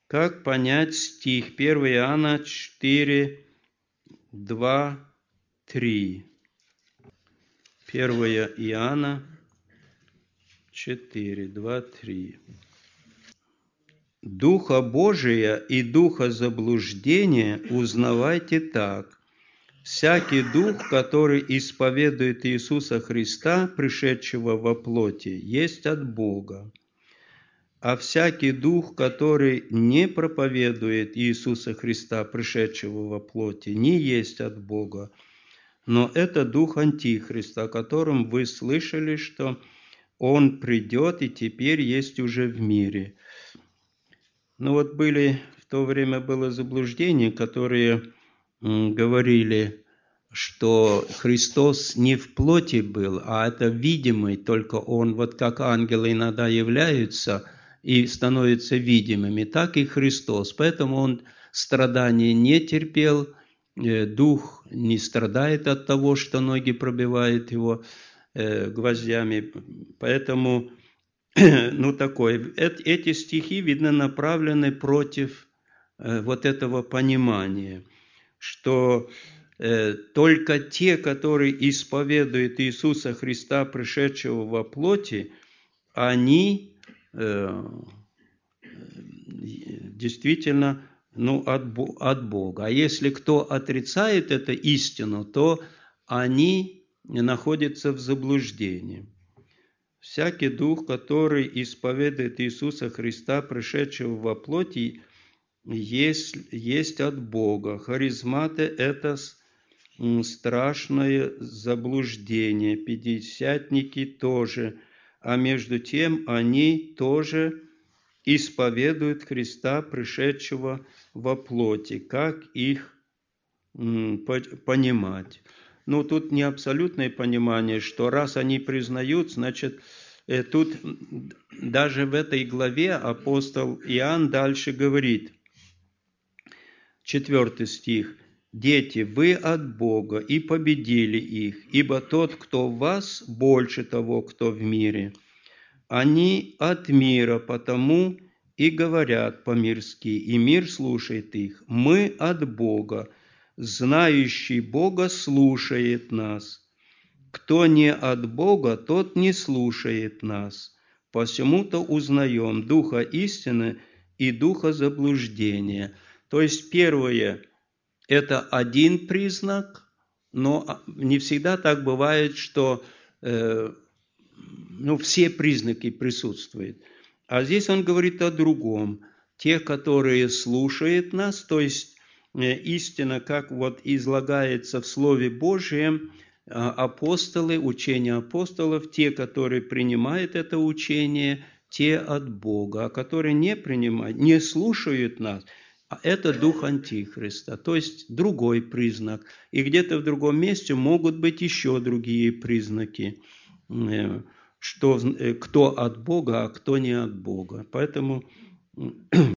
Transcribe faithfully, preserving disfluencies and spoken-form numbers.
Как понять стих первое Иоанна четыре, два, три? первое Иоанна четыре, два, три. Духа Божия и духа заблуждения узнавайте так. Всякий дух, который исповедует Иисуса Христа, пришедшего во плоти, есть от Бога. А всякий дух, который не проповедует Иисуса Христа, пришедшего во плоти, не есть от Бога. Но это дух Антихриста, о котором вы слышали, что он придет и теперь есть уже в мире. Ну вот были, в то время было заблуждение, которые м, говорили, что Христос не в плоти был, а это видимый, только он, вот как ангелы иногда являются и становятся видимыми, так и Христос. Поэтому он страдания не терпел, дух не страдает от того, что ноги пробивают его гвоздями. Поэтому, ну, такое. Эти стихи, видно, направлены против вот этого понимания, что только те, которые исповедуют Иисуса Христа, пришедшего во плоти, они действительно, ну, от, от Бога. А если кто отрицает эту истину, то они находятся в заблуждении. Всякий дух, который исповедует Иисуса Христа, пришедшего во плоти, есть, есть от Бога. Харизматы – это страшное заблуждение. Пятидесятники тоже. А между тем они тоже исповедуют Христа, пришедшего во плоти. Как их понимать? Ну, тут не абсолютное понимание, что раз они признают, значит, тут даже в этой главе апостол Иоанн дальше говорит, четвертый стих, «Дети, вы от Бога и победили их, ибо тот, кто в вас, больше того, кто в мире. Они от мира, потому и говорят по-мирски, и мир слушает их. Мы от Бога, знающий Бога слушает нас. Кто не от Бога, тот не слушает нас. Посему-то узнаем духа истины и духа заблуждения». То есть первое – это один признак, но не всегда так бывает, что э, ну, все признаки присутствуют. А здесь он говорит о другом. Те, которые слушают нас, то есть э, истина, как вот излагается в Слове Божьем, э, апостолы, учение апостолов, те, которые принимают это учение, те от Бога, а которые не принимают, не слушают нас, это дух Антихриста, то есть другой признак. И где-то в другом месте могут быть еще другие признаки, что, кто от Бога, а кто не от Бога. Поэтому